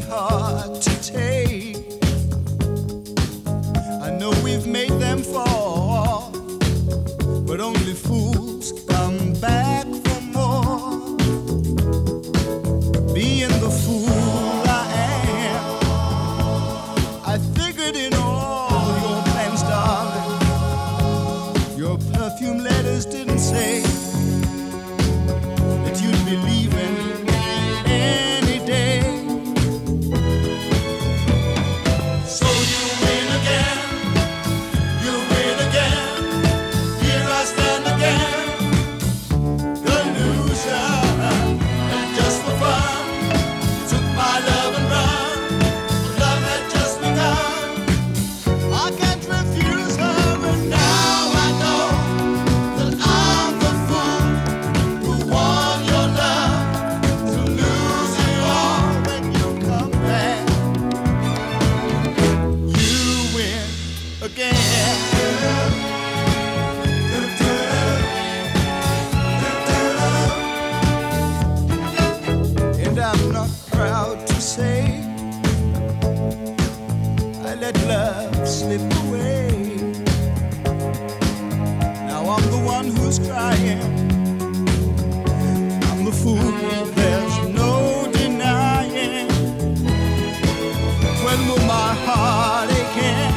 hard to take. I know we've made them fall, but only fools come back for more. Being the fool I am, I figured in all your plans, darling. Your perfume letters didn't say that you'd be leaving any day. So you win again, you win again. Here I stand again, the loser. And just for fun, you took my love and run. But love had just begun. I can't refuse her, and now I know that I'm the fool who won your love, to lose it all when you come back. You win again. And I'm not proud to say I let love slip away. Now I'm the one who's crying. I'm the fool, there's no denying. When will my heart again?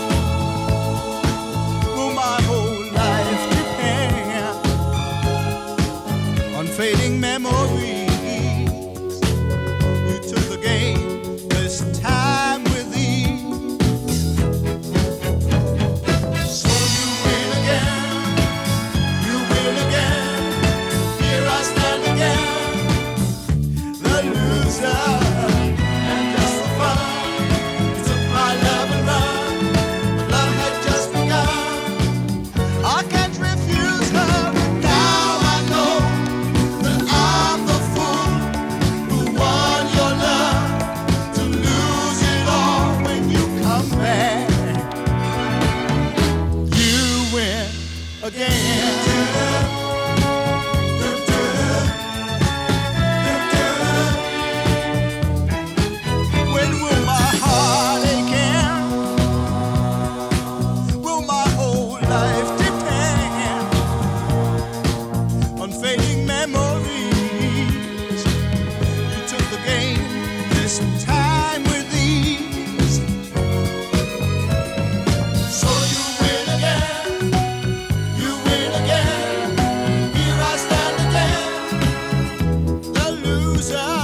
Will my whole life depend on fading memories? You took the game this time with ease. So you win again, you win again. Here I stand again, the loser. And just for fun, you took my love and run. But love had just begun. I can't refuse her, but now I know that I'm the fool who won your love, to lose it all when you come back. You win again. When will my heart again? Will my whole life depend on fading memories? You took the game this time with ease. So you win again, you win again. Here I stand again, the loser.